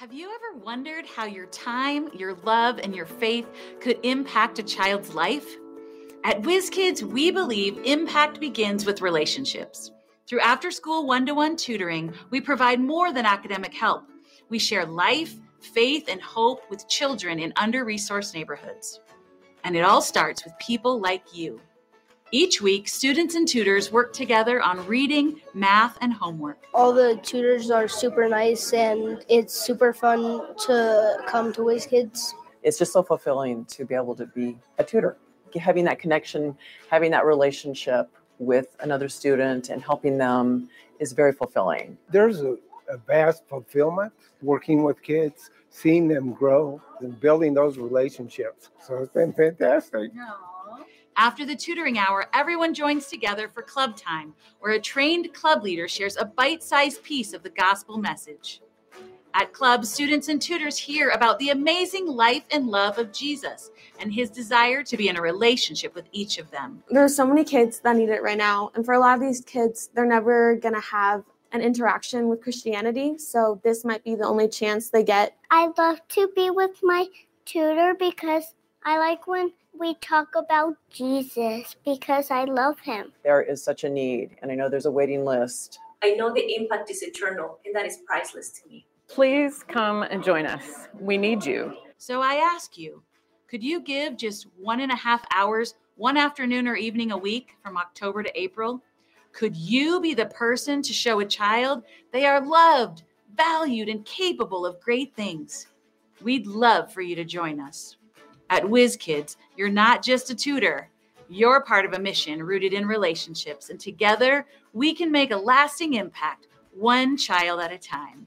Have you ever wondered how your time, your love, and your faith could impact a child's life? At WizKids, we believe impact begins with relationships. Through after-school one-to-one tutoring, we provide more than academic help. We share life, faith, and hope with children in under-resourced neighborhoods. And it all starts with people like you. Each week, students and tutors work together on reading, math, and homework. All the tutors are super nice, and it's super fun to come to WizKids. It's just so fulfilling to be able to be a tutor. Having that connection, having that relationship with another student and helping them is very fulfilling. There's a vast fulfillment working with kids, seeing them grow and building those relationships. So it's been fantastic. After the tutoring hour, everyone joins together for club time, where a trained club leader shares a bite-sized piece of the gospel message. At club, students and tutors hear about the amazing life and love of Jesus and his desire to be in a relationship with each of them. There's so many kids that need it right now. And for a lot of these kids, they're never going to have an interaction with Christianity. So this might be the only chance they get. I love to be with my tutor because I like when we talk about Jesus because I love him. There is such a need, and I know there's a waiting list. I know the impact is eternal, and that is priceless to me. Please come and join us. We need you. So I ask you, could you give just 1.5 hours, one afternoon or evening a week from October to April? Could you be the person to show a child they are loved, valued, and capable of great things? We'd love for you to join us. At WizKids, you're not just a tutor. You're part of a mission rooted in relationships, and together we can make a lasting impact, one child at a time.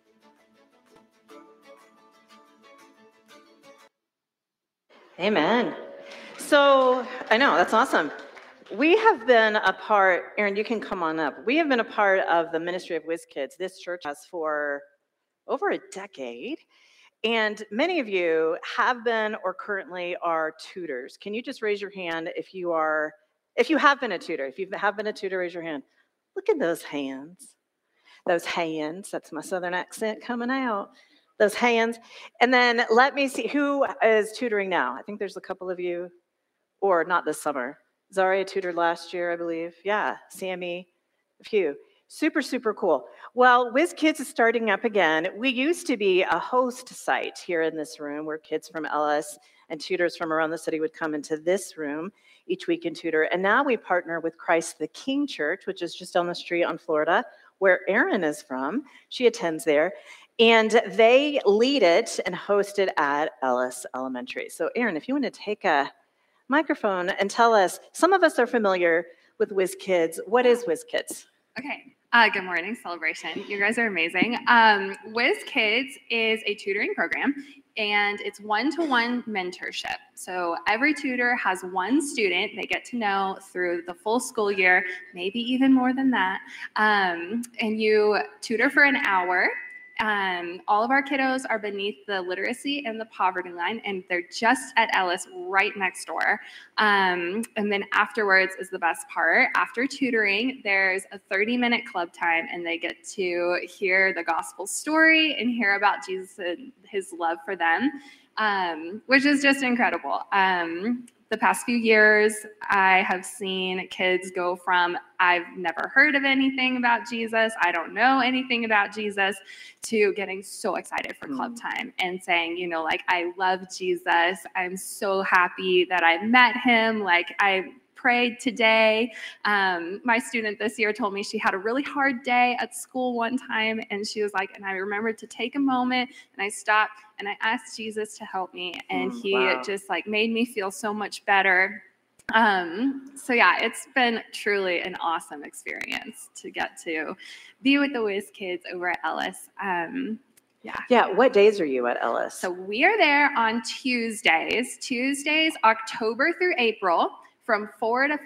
Amen. So I know, that's awesome. We have been a part, Aaron, you can come on up. We have been a part of the ministry of WizKids. This church has for over a decade. And many of you have been or currently are tutors. Can you just raise your hand if you have been a tutor? If you have been a tutor, raise your hand. Look at those hands. Those hands, that's my southern accent coming out. Those hands. And then let me see, who is tutoring now? I think there's a couple of you, or not this summer. Zaria tutored last year, I believe. Yeah, Sammy, a few. Super, super cool. Well, WizKids is starting up again. We used to be a host site here in this room where kids from Ellis and tutors from around the city would come into this room each week and tutor. And now we partner with Christ the King Church, which is just down the street on Florida, where Erin is from. She attends there. And they lead it and host it at Ellis Elementary. So Erin, if you want to take a microphone and tell us, some of us are familiar with WizKids. What is WizKids? Okay. Good morning, Celebration. You guys are amazing. WizKids is a tutoring program, and it's one-to-one mentorship. So every tutor has one student they get to know through the full school year, maybe even more than that. And you tutor for an hour. All of our kiddos are beneath the literacy and the poverty line, and they're just at Ellis right next door. And then afterwards is the best part. After tutoring, there's a 30-minute club time, and they get to hear the gospel story and hear about Jesus and his love for them, which is just incredible. The past few years, I have seen kids go from, I've never heard of anything about Jesus, I don't know anything about Jesus, to getting so excited for club time and saying, you know, like, I love Jesus. I'm so happy that I met him. Like, I prayed today. My student this year told me she had a really hard day at school one time, and she was like, and I remembered to take a moment, and I stopped and I asked Jesus to help me, and he just like made me feel so much better. So yeah, it's been truly an awesome experience to get to be with the WizKids over at Ellis. Yeah. What days are you at Ellis? So we are there on Tuesdays, October through April, from 4 to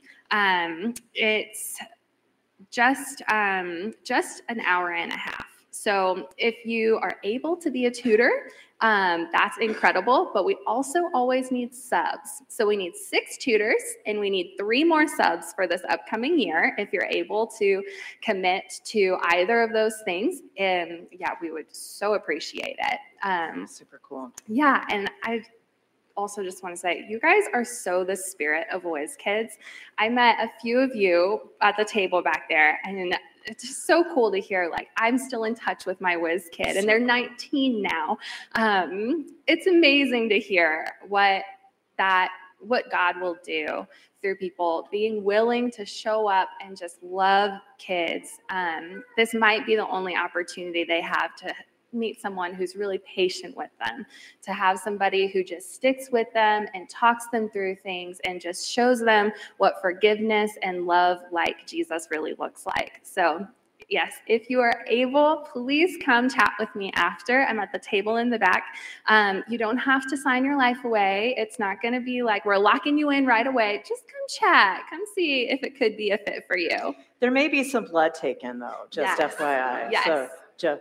5:30. It's just an hour and a half. So if you are able to be a tutor, that's incredible, but we also always need subs. So we need 6 tutors and we need 3 more subs for this upcoming year. If you're able to commit to either of those things, yeah, we would so appreciate it. Super cool. Yeah, and I also just want to say, you guys are so the spirit of Whiz Kids. I met a few of you at the table back there, and it's just so cool to hear, like, I'm still in touch with my Whiz Kid, and they're 19 now. It's amazing to hear what God will do through people being willing to show up and just love kids. This might be the only opportunity they have to meet someone who's really patient with them, to have somebody who just sticks with them and talks them through things and just shows them what forgiveness and love like Jesus really looks like. So yes, if you are able, please come chat with me after. I'm at the table in the back. You don't have to sign your life away. It's not going to be like we're locking you in right away. Just come chat. Come see if it could be a fit for you. There may be some blood taken, though, just Yes. FYI. Yes. So, Jeff.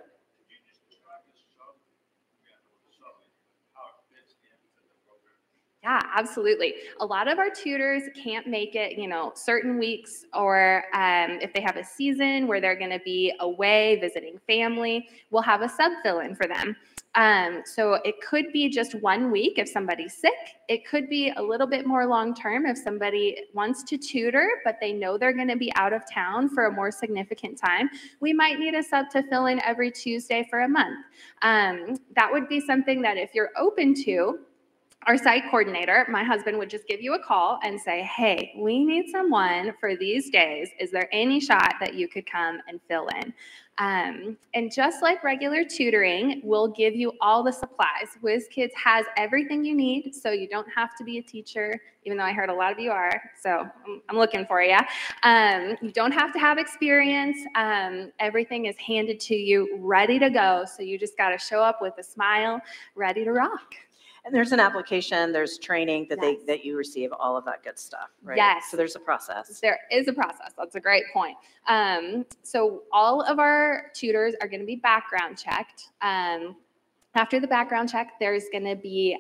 Yeah, absolutely. A lot of our tutors can't make it, certain weeks, or if they have a season where they're going to be away visiting family, we'll have a sub fill in for them. So it could be just 1 week if somebody's sick. It could be a little bit more long term if somebody wants to tutor, but they know they're going to be out of town for a more significant time. We might need a sub to fill in every Tuesday for a month. That would be something that if you're open to, our site coordinator, my husband, would just give you a call and say, hey, we need someone for these days. Is there any shot that you could come and fill in? And just like regular tutoring, we'll give you all the supplies. Whiz Kids has everything you need, so you don't have to be a teacher, even though I heard a lot of you are, so I'm looking for you. You don't have to have experience. Everything is handed to you, ready to go, so you just got to show up with a smile, ready to rock. And there's an application, there's training that Yes. that you receive, all of that good stuff, right? Yes. So there's a process. There is a process. That's a great point. So all of our tutors are going to be background checked. After the background check, there's going to be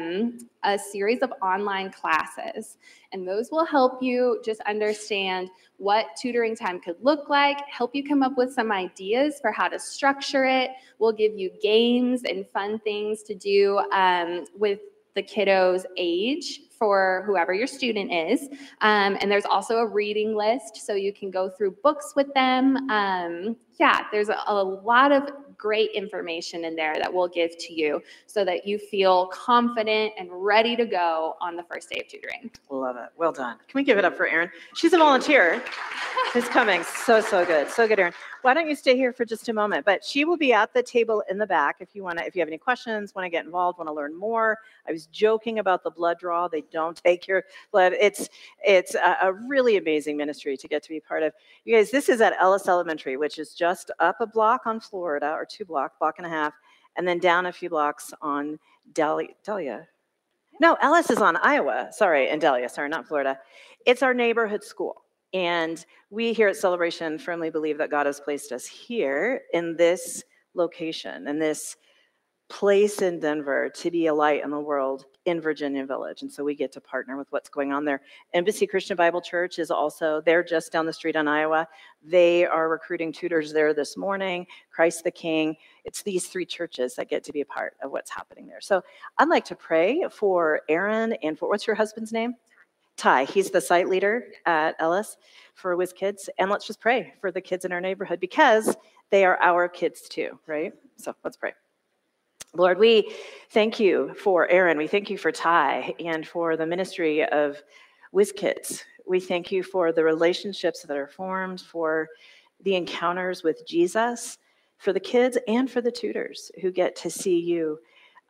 a series of online classes, and those will help you just understand what tutoring time could look like, help you come up with some ideas for how to structure it. We'll give you games and fun things to do with the kiddo's age for whoever your student is. And there's also a reading list, so you can go through books with them. Yeah, there's a lot of great information in there that we'll give to you so that you feel confident and ready to go on the first day of tutoring. Love it. Well done. Can we give it up for Erin? She's a volunteer who's coming. So good. So good, Erin. Why don't you stay here for just a moment? But she will be at the table in the back if you have any questions, want to get involved, want to learn more. I was joking about the blood draw. They don't take your blood. It's a really amazing ministry to get to be part of. You guys, this is at Ellis Elementary, which is just up a block on Florida, or 2 block and a half, and then down a few blocks on Delia. No, Ellis is on Iowa. Sorry, and Delia. Sorry, not Florida. It's our neighborhood school. And we here at Celebration firmly believe that God has placed us here in this location, in this place in Denver, to be a light in the world in Virginia Village. And so we get to partner with what's going on there. Embassy Christian Bible Church is also, they're just down the street on Iowa. They are recruiting tutors there this morning. Christ the King. It's these 3 churches that get to be a part of what's happening there. So I'd like to pray for Erin and for, what's your husband's name? Ty. He's the site leader at Ellis for Whiz Kids. And let's just pray for the kids in our neighborhood, because they are our kids too, right? So let's pray. Lord, we thank you for Erin. We thank you for Ty and for the ministry of Whiz Kids. We thank you for the relationships that are formed, for the encounters with Jesus, for the kids and for the tutors who get to see you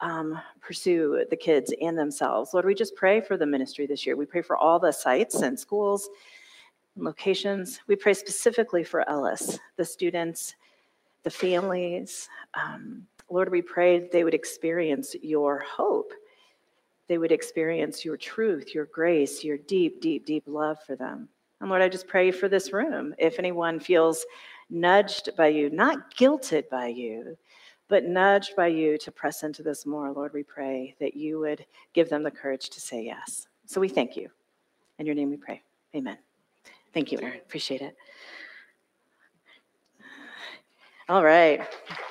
pursue the kids and themselves. Lord, we just pray for the ministry this year. We pray for all the sites and schools and locations. We pray specifically for Ellis, the students, the families. Lord, we pray they would experience your hope. They would experience your truth, your grace, your deep, deep, deep love for them. And Lord, I just pray for this room. If anyone feels nudged by you, not guilted by you, but nudged by you to press into this more. Lord, we pray that you would give them the courage to say yes. So we thank you. In your name we pray. Amen. Thank you, Aaron. Appreciate it. All right.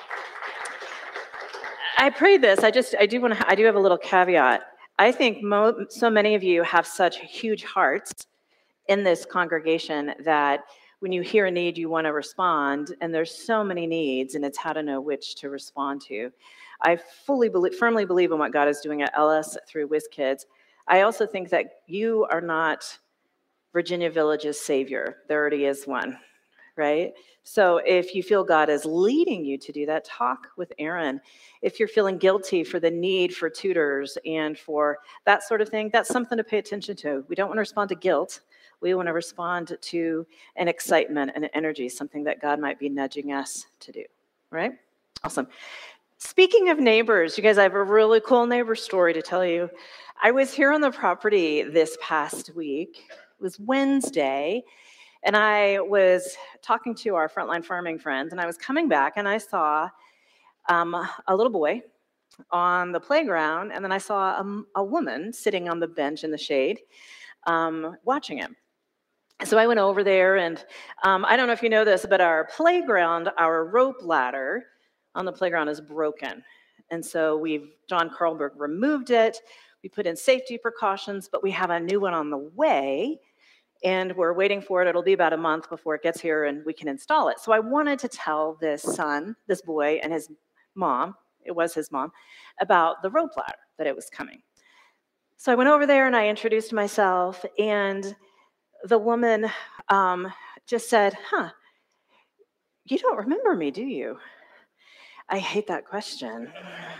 I prayed this. I do have a little caveat. I think so many of you have such huge hearts in this congregation that when you hear a need, you want to respond, and there's so many needs, and it's how to know which to respond to. I firmly believe in what God is doing at LS through WizKids. I also think that you are not Virginia Village's savior. There already is one, right? So if you feel God is leading you to do that, talk with Aaron. If you're feeling guilty for the need for tutors and for that sort of thing, that's something to pay attention to. We don't want to respond to guilt. We want to respond to an excitement and an energy, something that God might be nudging us to do, right? Awesome. Speaking of neighbors, you guys, I have a really cool neighbor story to tell you. I was here on the property this past week. It was Wednesday, and I was talking to our frontline farming friends, and I was coming back, and I saw a little boy on the playground, and then I saw a woman sitting on the bench in the shade watching him. So I went over there, and I don't know if you know this, but our playground, our rope ladder on the playground is broken. And so John Carlberg removed it. We put in safety precautions, but we have a new one on the way, and we're waiting for it. It'll be about a month before it gets here and we can install it. So I wanted to tell this boy and his mom, it was his mom, about the rope ladder, that it was coming. So I went over there and I introduced myself, and the woman just said, you don't remember me, do you? I hate that question.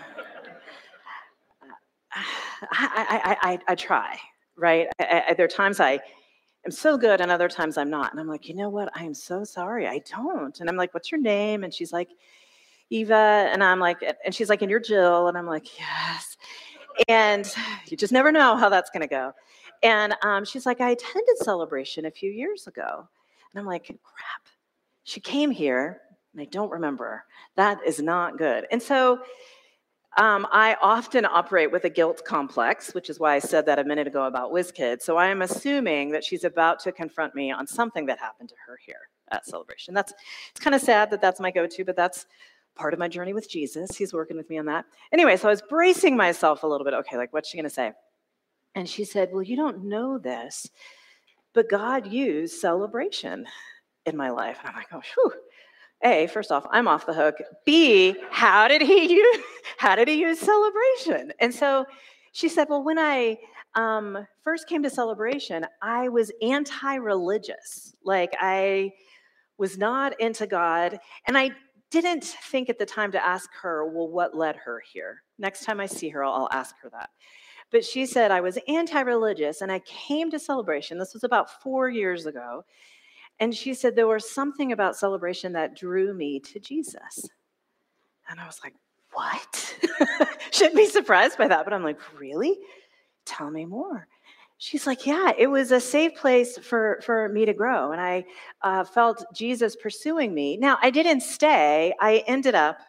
I try, right? There are times I am so good and other times I'm not. And I'm like, you know what? I am so sorry. I don't. And I'm like, what's your name? And she's like, Eva. And I'm like, and she's like, and you're Jill. And I'm like, yes. And you just never know how that's going to go. And she's like, I attended Celebration a few years ago. And I'm like, crap. She came here and I don't remember her. That is not good. And so I often operate with a guilt complex, which is why I said that a minute ago about WizKids. So I am assuming that she's about to confront me on something that happened to her here at Celebration. It's kind of sad that that's my go-to, but that's part of my journey with Jesus. He's working with me on that. Anyway, so I was bracing myself a little bit. Okay, like, what's she going to say? And she said, well, you don't know this, but God used Celebration in my life. And I'm like, oh, whew. A, first off, I'm off the hook. B, how did he use Celebration? And so she said, well, when I first came to Celebration, I was anti-religious. Like, I was not into God. And I didn't think at the time to ask her, well, what led her here? Next time I see her, I'll ask her that. But she said, I was anti-religious, and I came to Celebration. This was about 4 years ago. And she said, there was something about Celebration that drew me to Jesus. And I was like, what? Shouldn't be surprised by that. But I'm like, really? Tell me more. She's like, yeah, it was a safe place for me to grow. And I felt Jesus pursuing me. Now, I didn't stay. I ended up,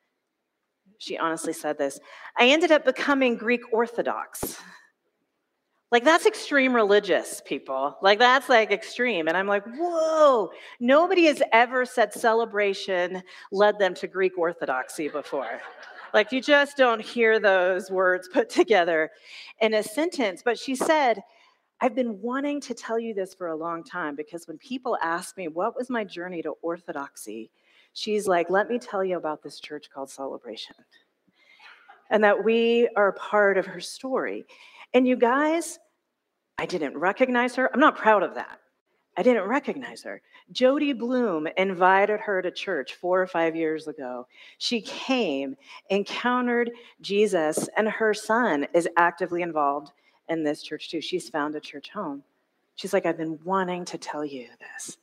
she honestly said this, I ended up becoming Greek Orthodox. Like, that's extreme religious, people. Like, that's like extreme. And I'm like, whoa, nobody has ever said Celebration led them to Greek Orthodoxy before. Like, you just don't hear those words put together in a sentence. But she said, I've been wanting to tell you this for a long time, because when people ask me, what was my journey to Orthodoxy? She's like, let me tell you about this church called Celebration. And that we are part of her story. And you guys, I didn't recognize her. I'm not proud of that. I didn't recognize her. Jody Bloom invited her to church 4 or 5 years ago. She came, encountered Jesus, and her son is actively involved in this church too. She's found a church home. She's like, I've been wanting to tell you this.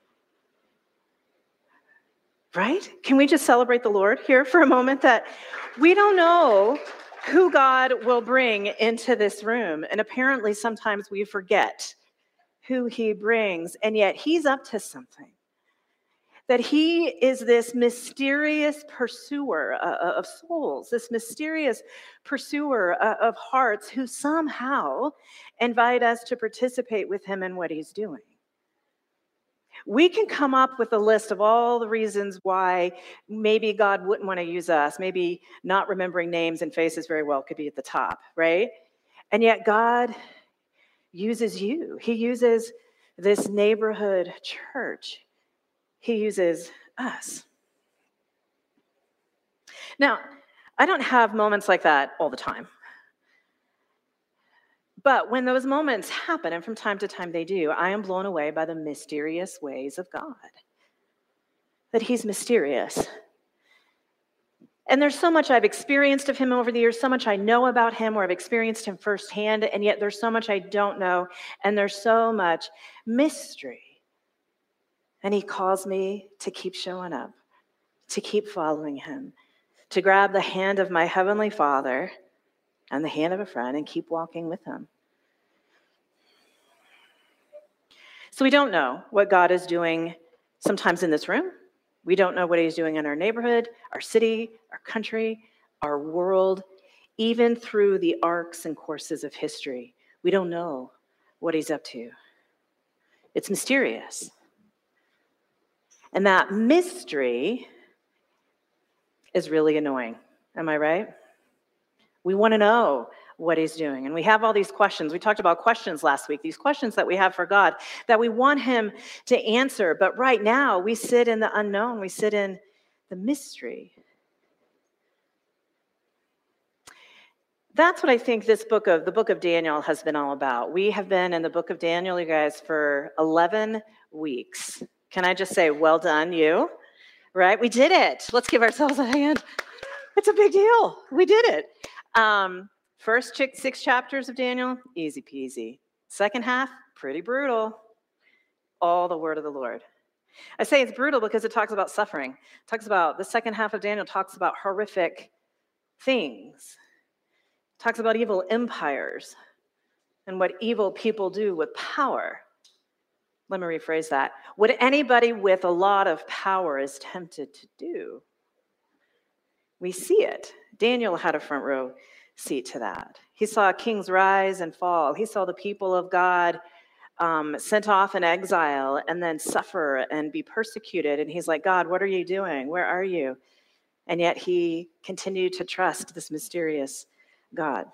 Right? Can we just celebrate the Lord here for a moment, that we don't know who God will bring into this room. And apparently sometimes we forget who he brings, and yet he's up to something. that he is this mysterious pursuer of souls, this mysterious pursuer of hearts who somehow invite us to participate with him in what he's doing. We can come up with a list of all the reasons why maybe God wouldn't want to use us. Maybe not remembering names and faces very well could be at the top, right? And yet God uses you. He uses this neighborhood church. He uses us. Now, I don't have moments like that all the time. But when those moments happen, and from time to time they do, I am blown away by the mysterious ways of God. That he's mysterious. And there's so much I've experienced of him over the years, so much I know about him or I've experienced him firsthand, and yet there's so much I don't know, and there's so much mystery. And he calls me to keep showing up, to keep following him, to grab the hand of my Heavenly Father and the hand of a friend and keep walking with him. So we don't know what God is doing sometimes in this room. We don't know what he's doing in our neighborhood, our city, our country, our world, even through the arcs and courses of history. We don't know what he's up to. It's mysterious. And that mystery is really annoying. Am I right? We want to know what he's doing. And we have all these questions. We talked about questions last week, these questions that we have for God that we want him to answer. But right now, we sit in the unknown. We sit in the mystery. That's what I think the book of Daniel has been all about. We have been in the book of Daniel, you guys, for 11 weeks. Can I just say, well done, you? Right? We did it. Let's give ourselves a hand. It's a big deal. We did it. First 6 chapters of Daniel, easy peasy. Second half, pretty brutal. All the word of the Lord. I say it's brutal because it talks about suffering. It talks about, the second half of Daniel talks about horrific things. It talks about evil empires and what evil people do with power. Let me rephrase that. What anybody with a lot of power is tempted to do. We see it. Daniel had a front row seat to that. He saw kings rise and fall. He saw the people of God sent off in exile and then suffer and be persecuted. And he's like, God, what are you doing? Where are you? And yet he continued to trust this mysterious God.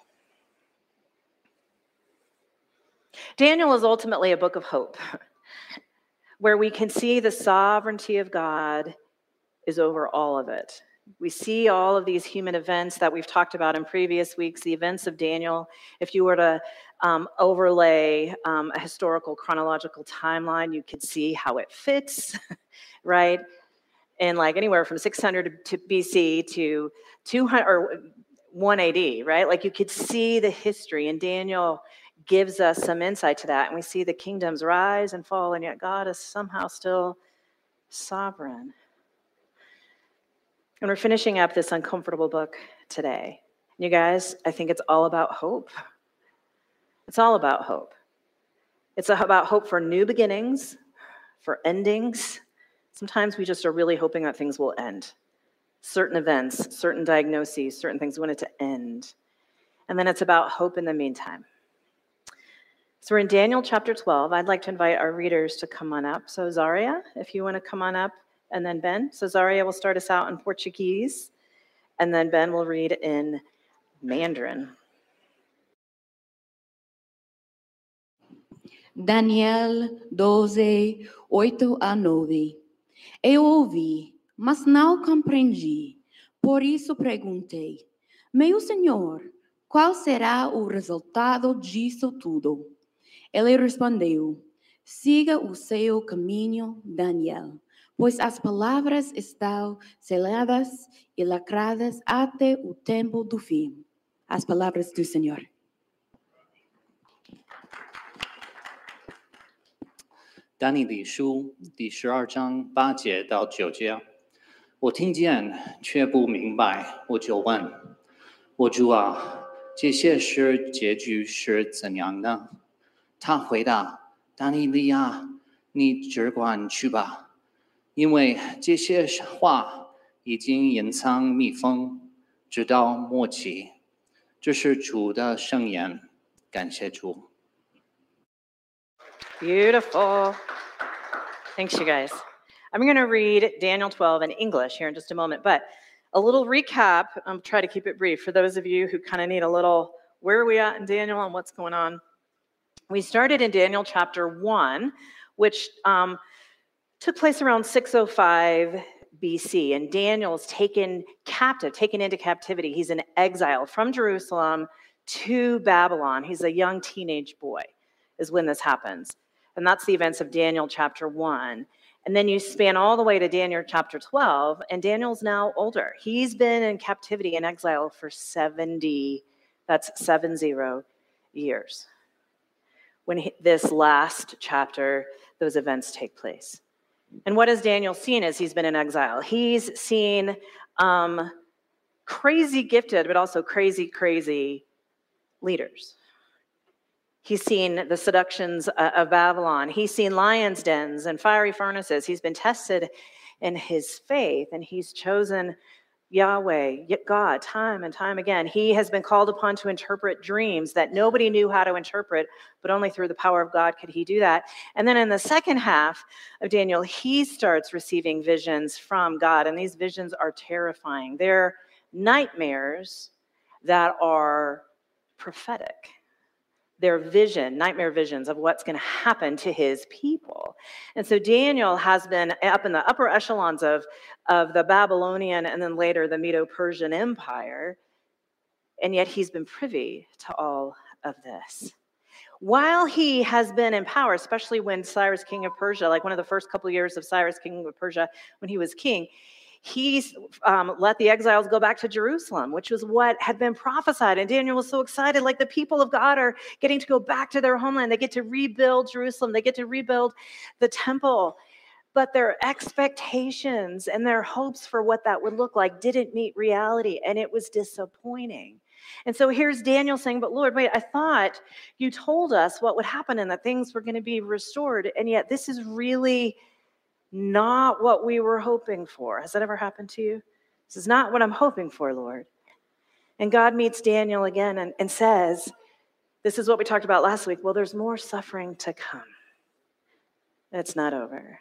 Daniel is ultimately a book of hope, where we can see the sovereignty of God is over all of it. We see all of these human events that we've talked about in previous weeks, the events of Daniel. If you were to overlay a historical chronological timeline, you could see how it fits, right? And like anywhere from 600 to BC to 200 or 1 AD, right? Like you could see the history, and Daniel gives us some insight to that. And we see the kingdoms rise and fall, and yet God is somehow still sovereign. And we're finishing up this uncomfortable book today. You guys, I think it's all about hope. It's all about hope. It's about hope for new beginnings, for endings. Sometimes we just are really hoping that things will end. Certain events, certain diagnoses, certain things, we want it to end. And then it's about hope in the meantime. So we're in Daniel chapter 12. I'd like to invite our readers to come on up. So Zaria, if you want to come on up, and then Ben. So Zaria will start us out in Portuguese, and then Ben will read in Mandarin. Daniel 12:8-9. Eu ouvi, mas não compreendi. Por isso perguntei: Meu Senhor, qual será o resultado disso tudo? Ele respondeu: Siga o seu caminho, Daniel, pois as palavras estão seladas e lacradas até o tempo do fim. As palavras do Senhor. 但以理书第12章8节到9节，我听见却不明白，我就问：我主啊，这些事结局是怎样的？他回答：但以理啊，你只管去吧， 因为这些话已经隐藏密封，直到末期。这是主的圣言，感谢主。 Beautiful. Thanks, you guys. I'm going to read Daniel 12 in English here in just a moment, but a little recap. I'll try to keep it brief for those of you who kind of need a little, where are we at in Daniel and what's going on? We started in Daniel chapter 1, which took place around 605 BC, and Daniel's taken captive, taken into captivity. He's in exile from Jerusalem to Babylon. He's a young teenage boy is when this happens. And that's the events of Daniel chapter 1. And then you span all the way to Daniel chapter 12, and Daniel's now older. He's been in captivity and exile for 70 years. When this last chapter, those events take place. And what has Daniel seen as he's been in exile? He's seen crazy gifted, but also crazy leaders. He's seen the seductions of Babylon. He's seen lions' dens and fiery furnaces. He's been tested in his faith, and he's chosen Yahweh, God, time and time again. He has been called upon to interpret dreams that nobody knew how to interpret, but only through the power of God could he do that. And then in the second half of Daniel, he starts receiving visions from God, and these visions are terrifying. They're nightmares that are prophetic. Their nightmare visions of what's going to happen to his people. And so Daniel has been up in the upper echelons of the Babylonian and then later the Medo-Persian Empire, and yet he's been privy to all of this. While he has been in power, especially when Cyrus, king of Persia, like one of the first couple of years of Cyrus, king of Persia, when he was king, he's let the exiles go back to Jerusalem, which was what had been prophesied. And Daniel was so excited, like the people of God are getting to go back to their homeland. They get to rebuild Jerusalem. They get to rebuild the temple. But their expectations and their hopes for what that would look like didn't meet reality, and it was disappointing. And so here's Daniel saying, but Lord, wait, I thought you told us what would happen and that things were going to be restored, and yet this is really not what we were hoping for. Has that ever happened to you? This is not what I'm hoping for, Lord. And God meets Daniel again and says, this is what we talked about last week. Well, there's more suffering to come. It's not over.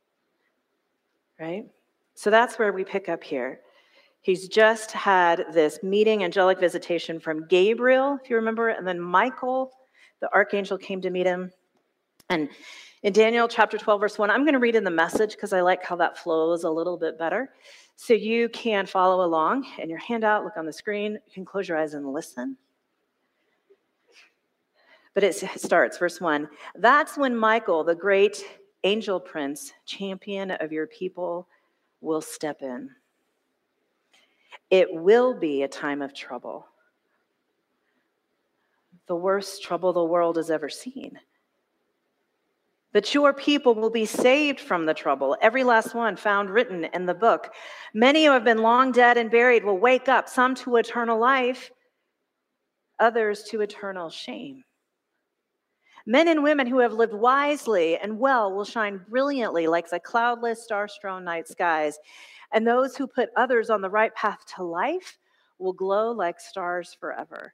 Right? So that's where we pick up here. He's just had this meeting, angelic visitation from Gabriel, if you remember, and then Michael, the archangel, came to meet him. And in Daniel chapter 12, verse 1, I'm going to read in the Message because I like how that flows a little bit better. So you can follow along in your handout, look on the screen. You can close your eyes and listen. But it starts, verse 1. That's when Michael, the great angel prince, champion of your people, will step in. It will be a time of trouble. The worst trouble the world has ever seen. But your people will be saved from the trouble, every last one found written in the book. Many who have been long dead and buried will wake up, some to eternal life, others to eternal shame. Men and women who have lived wisely and well will shine brilliantly like the cloudless, star-strewn night skies. And those who put others on the right path to life will glow like stars forever.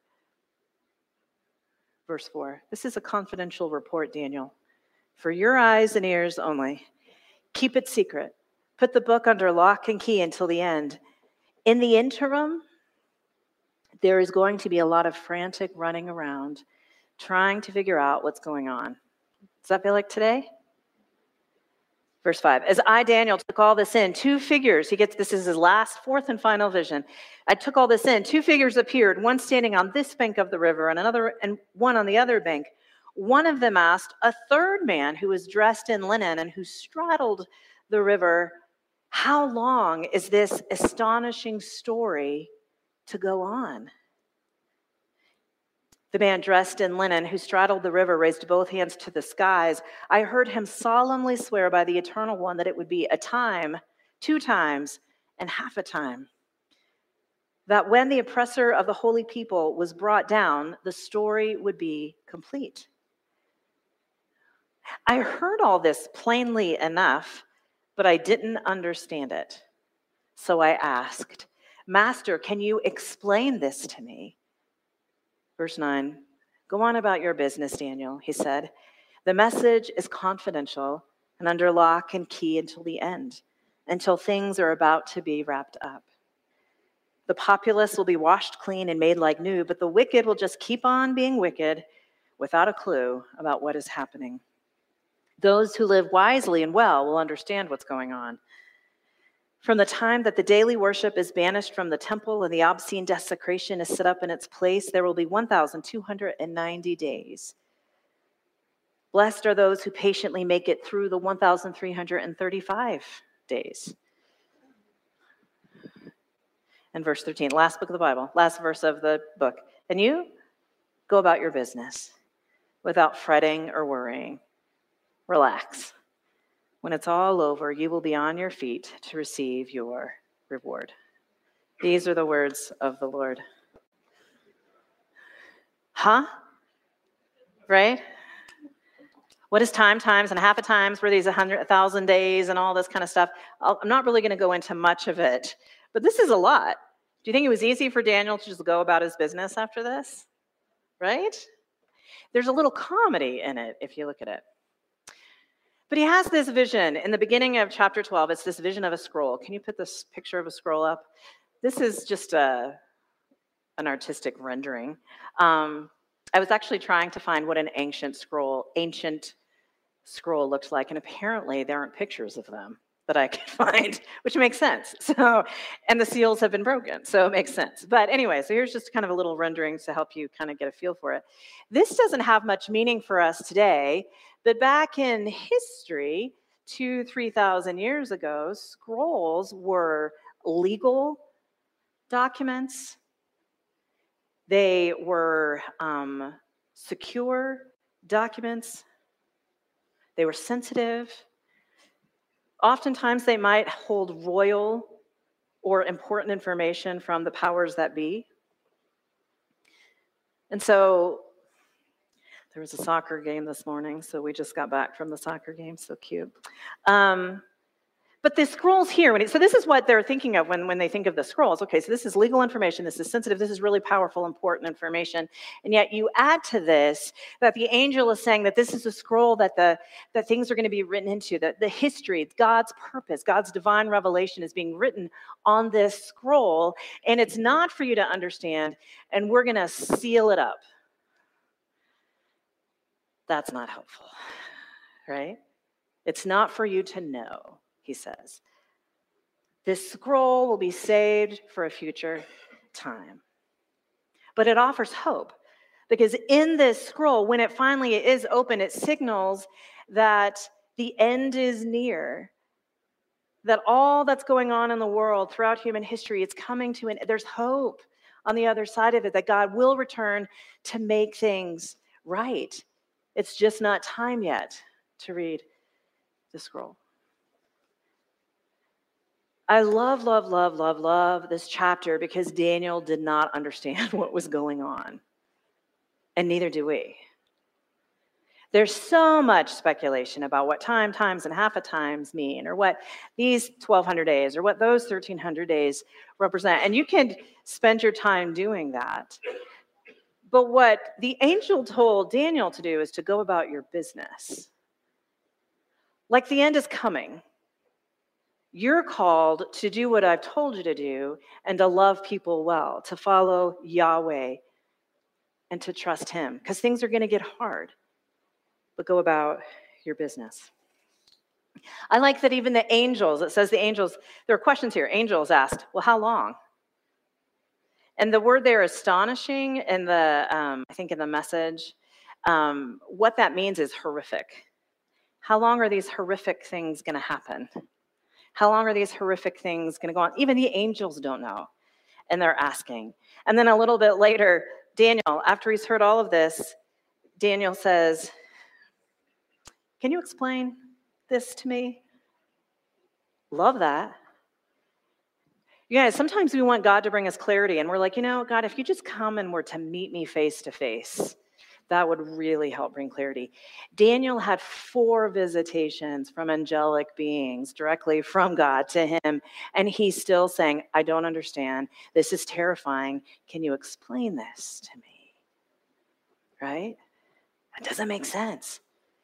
Verse 4. This is a confidential report, Daniel. For your eyes and ears only. Keep it secret. Put the book under lock and key until the end. In the interim, there is going to be a lot of frantic running around, trying to figure out what's going on. Does that feel like today? Verse 5, as I, Daniel, took all this in, two figures, this is his last, fourth and final vision. I took all this in, two figures appeared, one standing on this bank of the river and one on the other bank. One of them asked a third man who was dressed in linen and who straddled the river, how long is this astonishing story to go on? The man dressed in linen who straddled the river raised both hands to the skies. I heard him solemnly swear by the Eternal One that it would be a time, 2 times, and half a time. That when the oppressor of the holy people was brought down, the story would be complete. I heard all this plainly enough but I didn't understand it. So I asked, Master, can you explain this to me? Verse 9, go on about your business, Daniel, he said. The message is confidential and under lock and key until the end, until things are about to be wrapped up. The populace will be washed clean and made like new, but the wicked will just keep on being wicked without a clue about what is happening. Those who live wisely and well will understand what's going on. From the time that the daily worship is banished from the temple and the obscene desecration is set up in its place, there will be 1,290 days. Blessed are those who patiently make it through the 1,335 days. And verse 13, last book of the Bible, last verse of the book. And you go about your business without fretting or worrying. Relax. When it's all over, you will be on your feet to receive your reward. These are the words of the Lord. Huh? Right? What is time times and half a times? Were these 1,000 days and all this kind of stuff? I'm not really going to go into much of it, but this is a lot. Do you think it was easy for Daniel to just go about his business after this? Right? There's a little comedy in it if you look at it. But he has this vision in the beginning of chapter 12. It's this vision of a scroll. Can you put this picture of a scroll up? This is just an artistic rendering. I was actually trying to find what an ancient scroll looked like, and apparently there aren't pictures of them that I could find, which makes sense. So, and the seals have been broken, so it makes sense. But anyway, so here's just kind of a little rendering to help you kind of get a feel for it. This doesn't have much meaning for us today, but back in history, 2,000-3,000 years ago, scrolls were legal documents. They were secure documents. They were sensitive. Oftentimes, they might hold royal or important information from the powers that be. And so there was a soccer game this morning, so we just got back from the soccer game. So cute. But the scrolls here, so this is what they're thinking of when they think of the scrolls. Okay, so this is legal information, this is sensitive, this is really powerful, important information. And yet you add to this that the angel is saying that this is a scroll that things are going to be written into, that the history, God's purpose, God's divine revelation is being written on this scroll, and it's not for you to understand, and we're going to seal it up. That's not helpful, right? It's not for you to know, he says. This scroll will be saved for a future time. But it offers hope, because in this scroll, when it finally is open, it signals that the end is near, that all that's going on in the world throughout human history, it's coming to an end. There's hope on the other side of it, that God will return to make things right. It's just not time yet to read the scroll. I love this chapter because Daniel did not understand what was going on, and neither do we. There's so much speculation about what time, times, and half a times mean, or what these 1,200 days, or what those 1,300 days represent, and you can spend your time doing that. But what the angel told Daniel to do is to go about your business. Like the end is coming. You're called to do what I've told you to do and to love people well, to follow Yahweh and to trust him, because things are going to get hard. But go about your business. I like that even the angels, it says the angels, there are questions here. Angels asked, well, how long? And the word there, astonishing, in the I think in the Message, what that means is horrific. How long are these horrific things going to happen? How long are these horrific things going to go on? Even the angels don't know, and they're asking. And then a little bit later, Daniel, after he's heard all of this, Daniel says, can you explain this to me? Love that. You guys, sometimes we want God to bring us clarity, and we're like, God, if you just come and were to meet me face to face, That would really help bring clarity. Daniel had 4 visitations from angelic beings directly from God to him, and he's still saying, I don't understand. This is terrifying. Can you explain this to me? Right? That doesn't make sense.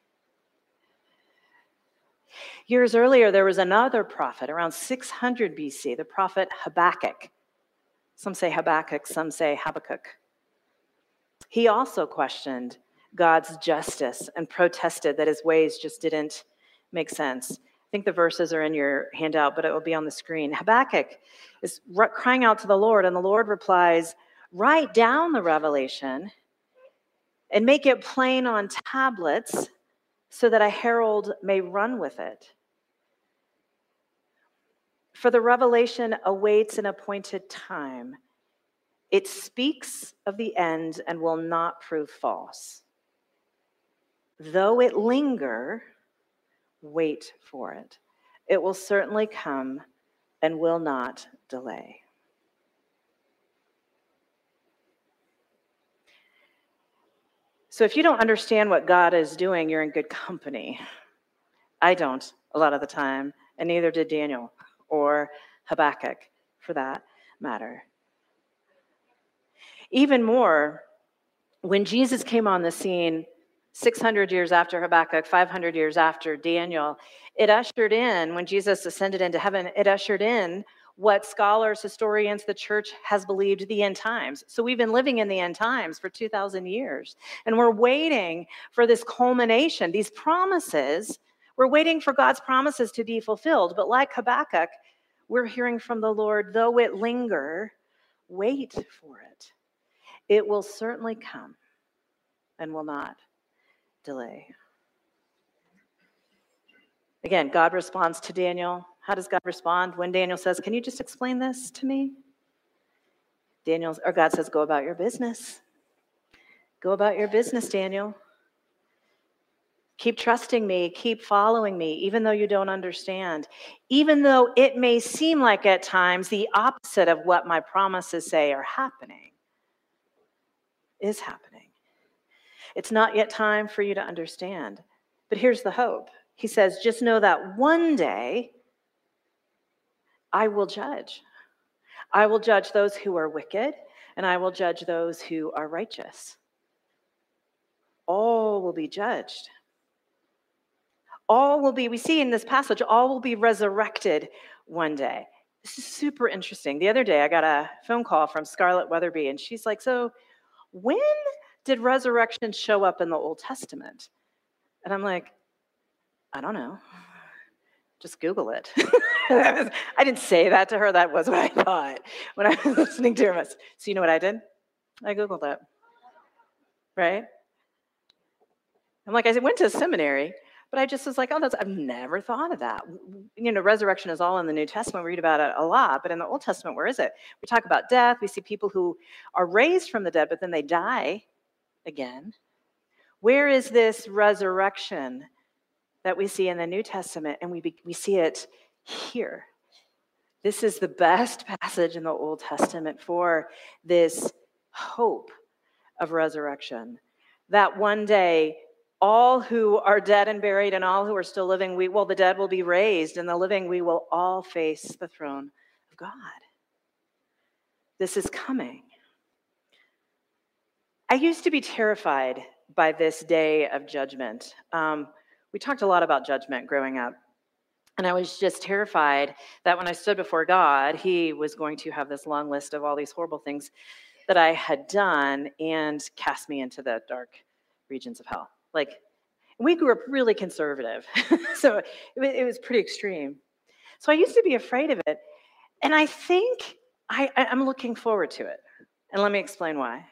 Years earlier, there was another prophet around 600 BC, the prophet Habakkuk. Some say Habakkuk, some say Habakkuk. He also questioned God's justice and protested that his ways just didn't make sense. I think the verses are in your handout, but it will be on the screen. Habakkuk is crying out to the Lord, and the Lord replies, write down the revelation and make it plain on tablets so that a herald may run with it. For the revelation awaits an appointed time. It speaks of the end and will not prove false. Though it linger, wait for it. It will certainly come and will not delay. So if you don't understand what God is doing, you're in good company. I don't a lot of the time, and neither did Daniel or Habakkuk for that matter. Even more, when Jesus came on the scene 600 years after Habakkuk, 500 years after Daniel, it ushered in, when Jesus ascended into heaven, it ushered in what scholars, historians, the church has believed the end times. So we've been living in the end times for 2,000 years, and we're waiting for this culmination, these promises. We're waiting for God's promises to be fulfilled. But like Habakkuk, we're hearing from the Lord, though it linger, wait for it. It will certainly come and will not delay. Again, God responds to Daniel. How does God respond when Daniel says, can you just explain this to me? God says, go about your business. Go about your business, Daniel. Keep trusting me, keep following me, even though you don't understand. Even though it may seem like at times the opposite of what my promises say are happening. Is happening. It's not yet time for you to understand. But here's the hope. He says, just know that one day I will judge. I will judge those who are wicked, and I will judge those who are righteous. All will be judged. All will be, we see in this passage, all will be resurrected one day. This is super interesting. The other day I got a phone call from Scarlett Weatherby, and she's like, so when did resurrection show up in the Old Testament? And I'm like, I don't know. Just Google it. I didn't say that to her. That was what I thought when I was listening to her. So you know what I did? I Googled it. Right? I'm like, I went to seminary, but I just was like, I've never thought of that. You know, resurrection is all in the New Testament. We read about it a lot, but in the Old Testament, where is it? We talk about death. We see people who are raised from the dead, but then they die again. Where is this resurrection that we see in the New Testament? And we see it here. This is the best passage in the Old Testament for this hope of resurrection. That one day, all who are dead and buried and all who are still living, the dead will be raised, and the living, we will all face the throne of God. This is coming. I used to be terrified by this day of judgment. We talked a lot about judgment growing up, and I was just terrified that when I stood before God, he was going to have this long list of all these horrible things that I had done and cast me into the dark regions of hell. Like, we grew up really conservative, so it was pretty extreme. So I used to be afraid of it, and I think I'm looking forward to it. And let me explain why.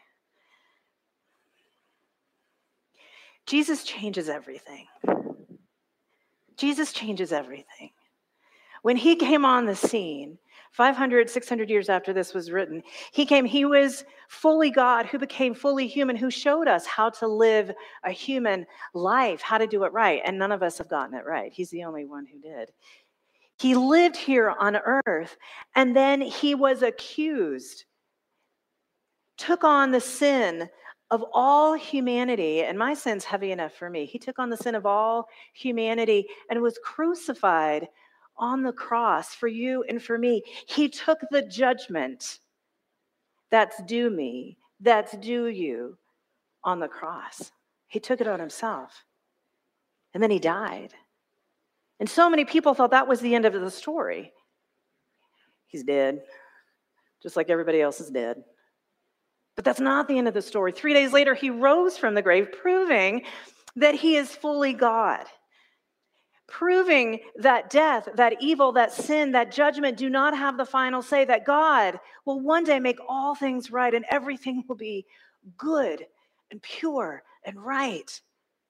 Jesus changes everything. Jesus changes everything. When he came on the scene, 500, 600 years after this was written, he was fully God who became fully human, who showed us how to live a human life, how to do it right. And none of us have gotten it right. He's the only one who did. He lived here on earth, and then he was accused, took on the sin of all humanity, and my sin's heavy enough for me. He took on the sin of all humanity and was crucified on the cross for you and for me. He took the judgment that's due me, that's due you on the cross. He took it on himself. And then he died. And so many people thought that was the end of the story. He's dead, just like everybody else is dead. But that's not the end of the story. 3 days later, he rose from the grave, proving that he is fully God. Proving that death, that evil, that sin, that judgment do not have the final say, that God will one day make all things right and everything will be good and pure and right.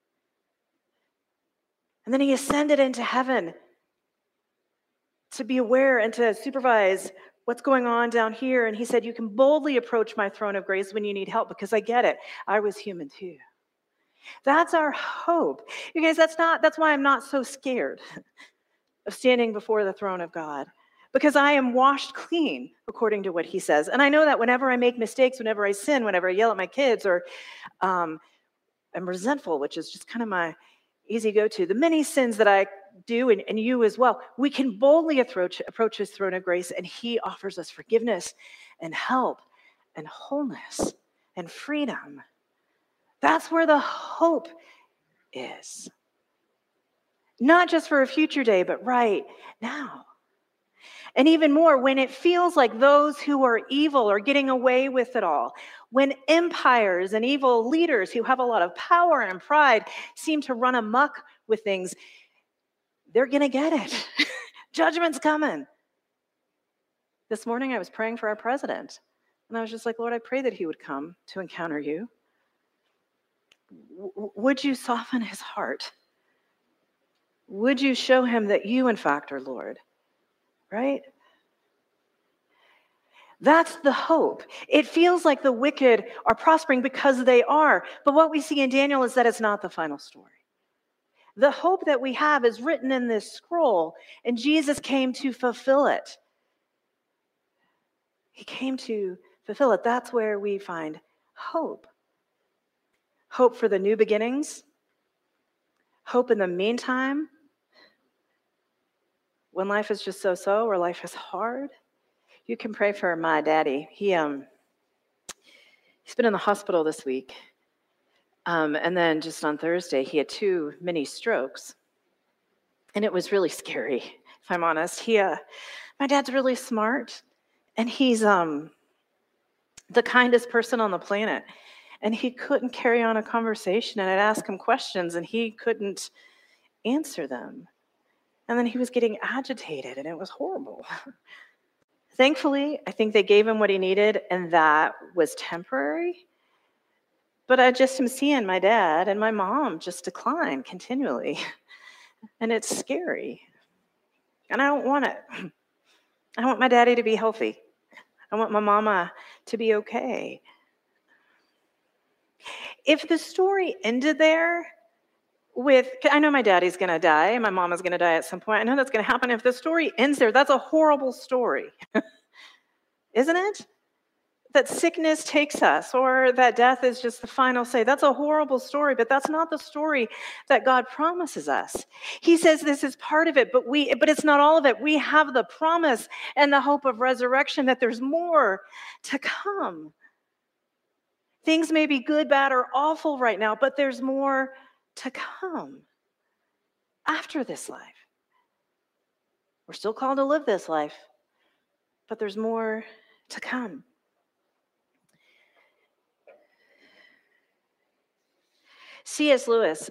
And then he ascended into heaven to be aware and to supervise what's going on down here. And he said, you can boldly approach my throne of grace when you need help, because I get it. I was human too. That's our hope. You guys, that's why I'm not so scared of standing before the throne of God, because I am washed clean according to what he says. And I know that whenever I make mistakes, whenever I sin, whenever I yell at my kids, or I'm resentful, which is just kind of my easy go-to, the many sins that I do, and you as well, we can boldly approach his throne of grace, and he offers us forgiveness and help and wholeness and freedom. That's where the hope is. Not just for a future day, but right now. And even more, when it feels like those who are evil are getting away with it all, when empires and evil leaders who have a lot of power and pride seem to run amok with things, they're going to get it. Judgment's coming. This morning I was praying for our president, and I was just like, Lord, I pray that he would come to encounter you. Would you soften his heart? Would you show him that you, in fact, are Lord? Right? That's the hope. It feels like the wicked are prospering because they are. But what we see in Daniel is that it's not the final story. The hope that we have is written in this scroll, and Jesus came to fulfill it. He came to fulfill it. That's where we find hope. Hope for the new beginnings. Hope in the meantime, when life is just so-so or life is hard. You can pray for my daddy. He's been in the hospital this week. And then just on Thursday, he had 2 mini strokes. And it was really scary, if I'm honest. My dad's really smart, and he's the kindest person on the planet. And he couldn't carry on a conversation, and I'd ask him questions, and he couldn't answer them. And then he was getting agitated, and it was horrible. Thankfully, I think they gave him what he needed, and that was temporary. But I just am seeing my dad and my mom just decline continually. And it's scary. And I don't want it. I want my daddy to be healthy. I want my mama to be okay. If the story ended there I know my daddy's going to die, and my mama's going to die at some point. I know that's going to happen. If the story ends there, that's a horrible story. Isn't it? That sickness takes us, or that death is just the final say. That's a horrible story, but that's not the story that God promises us. He says this is part of it, but it's not all of it. We have the promise and the hope of resurrection, that there's more to come. Things may be good, bad, or awful right now, but there's more to come after this life. We're still called to live this life, but there's more to come. C.S. Lewis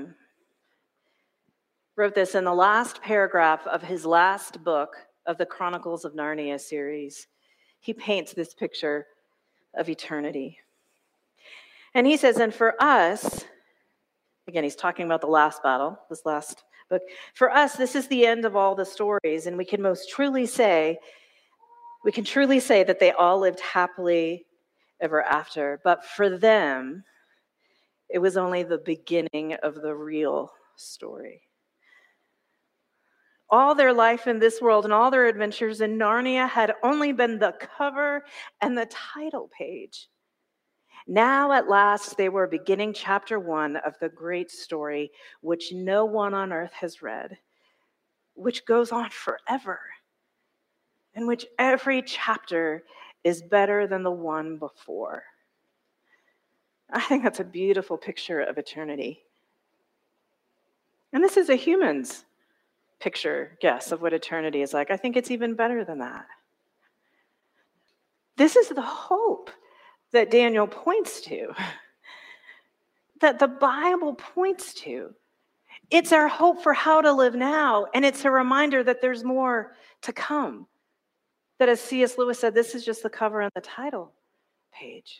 wrote this in the last paragraph of his last book of the Chronicles of Narnia series. He paints this picture of eternity. And he says, and for us, again, he's talking about the last battle, this last book. For us, this is the end of all the stories, and we can truly say that they all lived happily ever after. But for them, it was only the beginning of the real story. All their life in this world and all their adventures in Narnia had only been the cover and the title page. Now at last they were beginning chapter 1 of the great story which no one on earth has read, which goes on forever, in which every chapter is better than the one before. I think that's a beautiful picture of eternity. And this is a human's picture, guess, of what eternity is like. I think it's even better than that. This is the hope that Daniel points to, that the Bible points to. It's our hope for how to live now, and it's a reminder that there's more to come. That, as C.S. Lewis said, this is just the cover and the title page.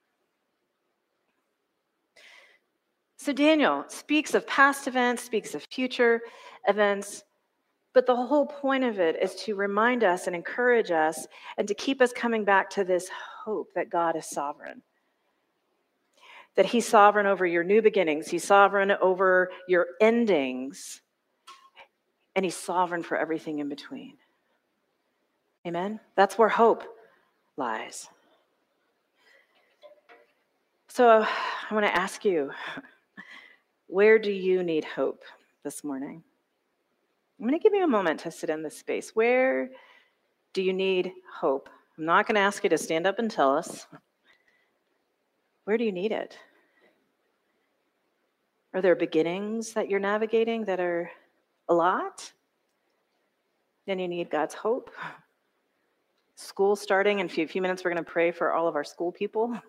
So Daniel speaks of past events, speaks of future events, but the whole point of it is to remind us and encourage us and to keep us coming back to this hope that God is sovereign. That he's sovereign over your new beginnings, he's sovereign over your endings, and he's sovereign for everything in between. Amen? That's where hope lies. So I want to ask you, where do you need hope this morning? I'm going to give you a moment to sit in this space. Where do you need hope? I'm not going to ask you to stand up and tell us. Where do you need it? Are there beginnings that you're navigating that are a lot? Then you need God's hope. School starting in a few minutes, we're going to pray for all of our school people. Do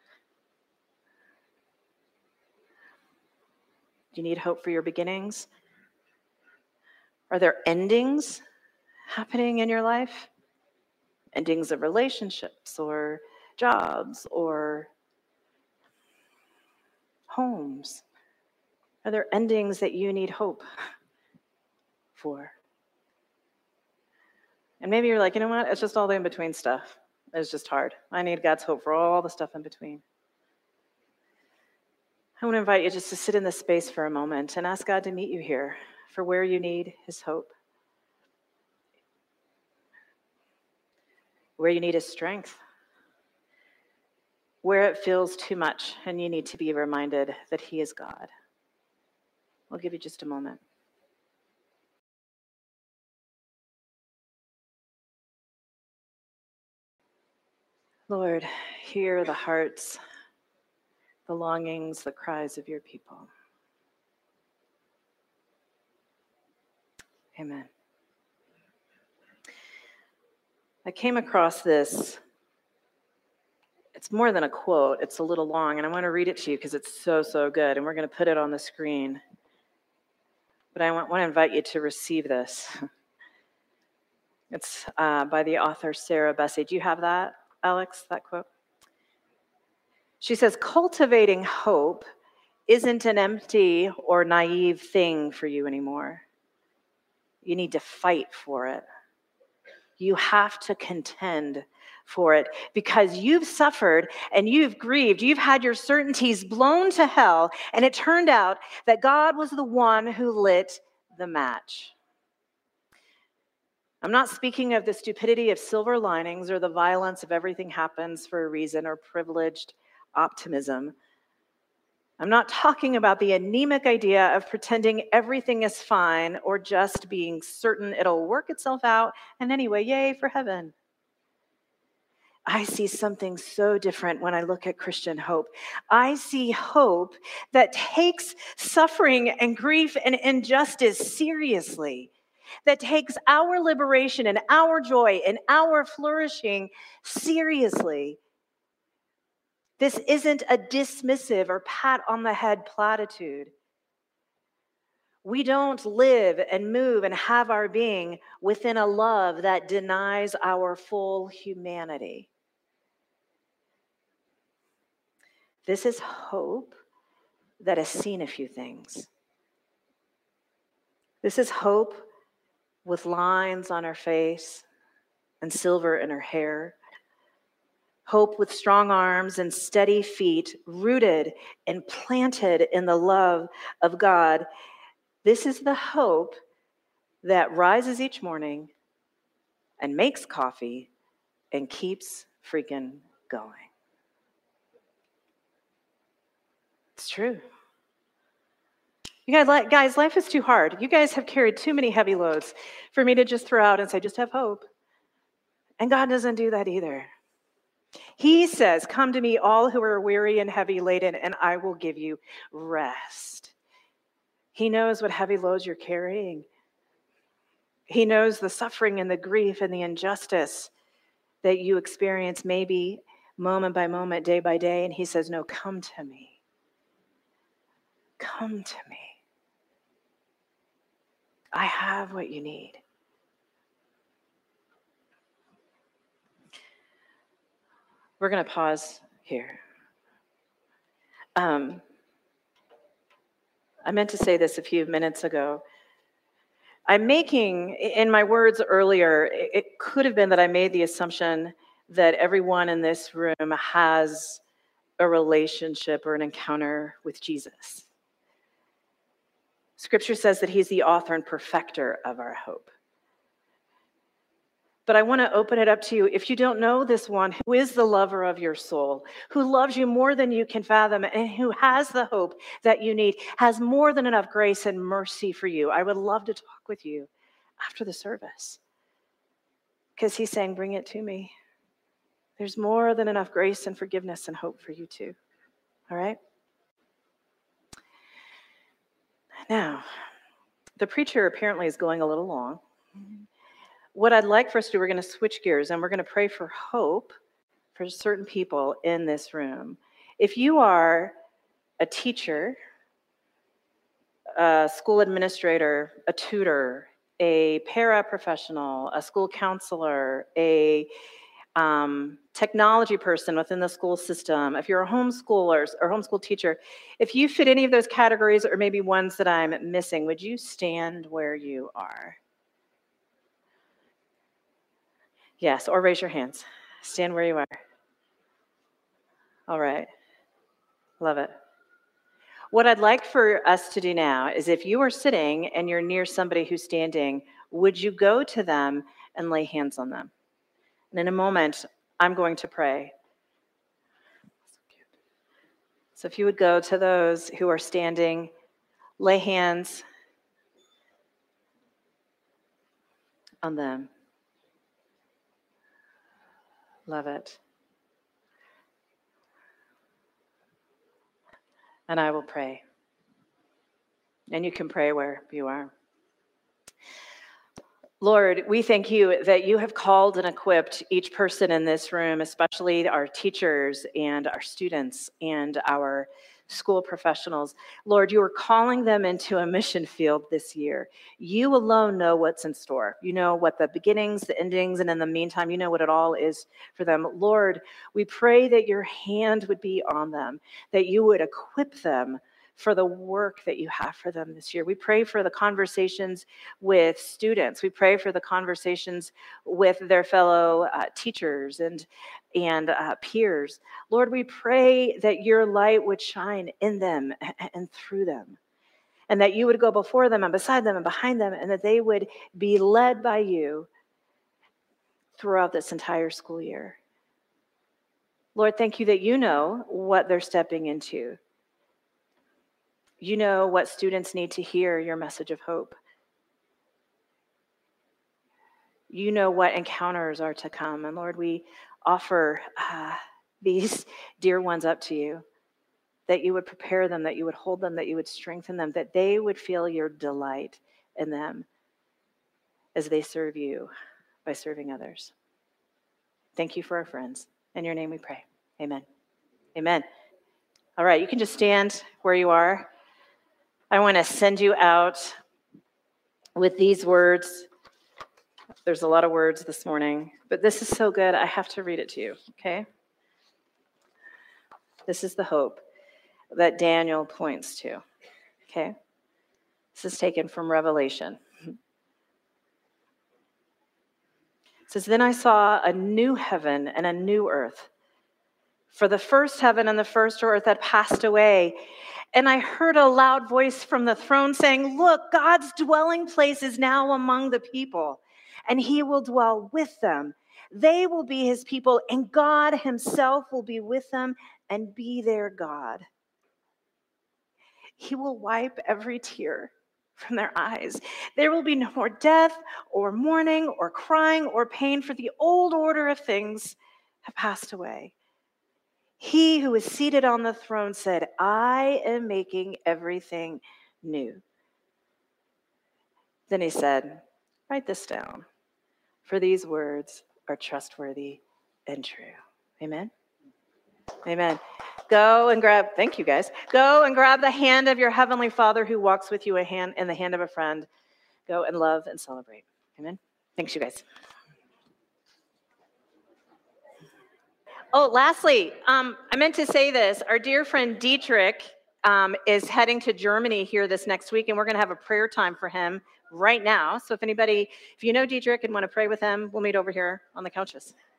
you need hope for your beginnings? Are there endings happening in your life? Endings of relationships or jobs or homes? Are there endings that you need hope for? And maybe you're like, you know what? It's just all the in-between stuff. It's just hard. I need God's hope for all the stuff in between. I want to invite you just to sit in this space for a moment and ask God to meet you here for where you need his hope, where you need his strength, where it feels too much and you need to be reminded that he is God. I'll give you just a moment. Lord, hear the hearts, the longings, the cries of your people. Amen. I came across this. It's more than a quote. It's a little long, and I want to read it to you because it's so good, and we're going to put it on the screen. But I want to invite you to receive this. It's by the author Sarah Bessey. Do you have that, Alex, that quote? She says, cultivating hope isn't an empty or naive thing for you anymore. You need to fight for it. You have to contend for it because you've suffered and you've grieved. You've had your certainties blown to hell, and it turned out that God was the one who lit the match. I'm not speaking of the stupidity of silver linings or the violence of everything happens for a reason or privileged optimism. I'm not talking about the anemic idea of pretending everything is fine or just being certain it'll work itself out, and anyway, yay for heaven. I see something so different when I look at Christian hope. I see hope that takes suffering and grief and injustice seriously, that takes our liberation and our joy and our flourishing seriously. This isn't a dismissive or pat on the head platitude. We don't live and move and have our being within a love that denies our full humanity. This is hope that has seen a few things. This is hope with lines on her face and silver in her hair. Hope with strong arms and steady feet, rooted and planted in the love of God. This is the hope that rises each morning and makes coffee and keeps freaking going. It's true. You guys, life is too hard. You guys have carried too many heavy loads for me to just throw out and say, just have hope. And God doesn't do that either. He says, come to me, all who are weary and heavy laden, and I will give you rest. He knows what heavy loads you're carrying. He knows the suffering and the grief and the injustice that you experience maybe moment by moment, day by day. And he says, no, come to me. Come to me. I have what you need. We're going to pause here. I meant to say this a few minutes ago. I'm making, in my words earlier, it could have been that I made the assumption that everyone in this room has a relationship or an encounter with Jesus. Scripture says that he's the author and perfecter of our hope. But I want to open it up to you. If you don't know this one, who is the lover of your soul, who loves you more than you can fathom, and who has the hope that you need, has more than enough grace and mercy for you, I would love to talk with you after the service. Because he's saying, bring it to me. There's more than enough grace and forgiveness and hope for you too. All right? Now, the preacher apparently is going a little long. What I'd like for us to do, we're going to switch gears and we're going to pray for hope for certain people in this room. If you are a teacher, a school administrator, a tutor, a paraprofessional, a school counselor, a technology person within the school system, if you're a homeschooler or homeschool teacher, if you fit any of those categories or maybe ones that I'm missing, would you stand where you are? Yes, or raise your hands. Stand where you are. All right. Love it. What I'd like for us to do now is if you are sitting and you're near somebody who's standing, would you go to them and lay hands on them? And in a moment, I'm going to pray. So if you would go to those who are standing, lay hands on them. Love it. And I will pray. And you can pray where you are. Lord, we thank you that you have called and equipped each person in this room, especially our teachers and our students and our school professionals. Lord, you are calling them into a mission field this year. You alone know what's in store. You know what the beginnings, the endings, and in the meantime, you know what it all is for them. Lord, we pray that your hand would be on them, that you would equip them for the work that you have for them this year. We pray for the conversations with students. We pray for the conversations with their fellow teachers and peers. Lord, we pray that your light would shine in them and through them, and that you would go before them and beside them and behind them, and that they would be led by you throughout this entire school year. Lord, thank you that you know what they're stepping into. You know what students need to hear your message of hope. You know what encounters are to come. And Lord, we offer these dear ones up to you, that you would prepare them, that you would hold them, that you would strengthen them, that they would feel your delight in them as they serve you by serving others. Thank you for our friends. In your name we pray. Amen. Amen. All right, you can just stand where you are. I want to send you out with these words. There's a lot of words this morning, but this is so good, I have to read it to you, okay? This is the hope that Daniel points to, okay? This is taken from Revelation. It says, "Then I saw a new heaven and a new earth. For the first heaven and the first earth had passed away. And I heard a loud voice from the throne saying, 'Look, God's dwelling place is now among the people, and he will dwell with them. They will be his people, and God himself will be with them and be their God. He will wipe every tear from their eyes. There will be no more death or mourning or crying or pain, for the old order of things have passed away. He who is seated on the throne said, I am making everything new. Then he said, write this down, for these words are trustworthy and true. Amen? Amen. Go and grab, thank you guys. Go and grab the hand of your heavenly Father who walks with you in the hand of a friend. Go and love and celebrate. Amen. Thanks, you guys. Oh, lastly, I meant to say this. Our dear friend Dietrich is heading to Germany here this next week, and we're going to have a prayer time for him right now. So if you know Dietrich and want to pray with him, we'll meet over here on the couches.